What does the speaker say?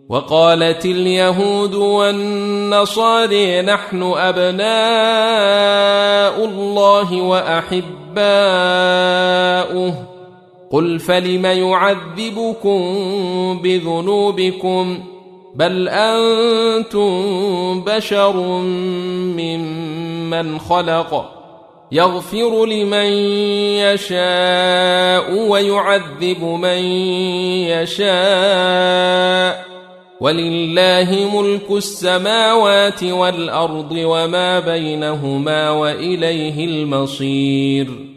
وقالت اليهود والنصارى نحن أبناء الله وأحباؤه قل فلم يعذبكم بذنوبكم بل أنتم بشر ممن خلق يغفر لمن يشاء ويعذب من يشاء ولله ملك السماوات والأرض وما بينهما وإليه المصير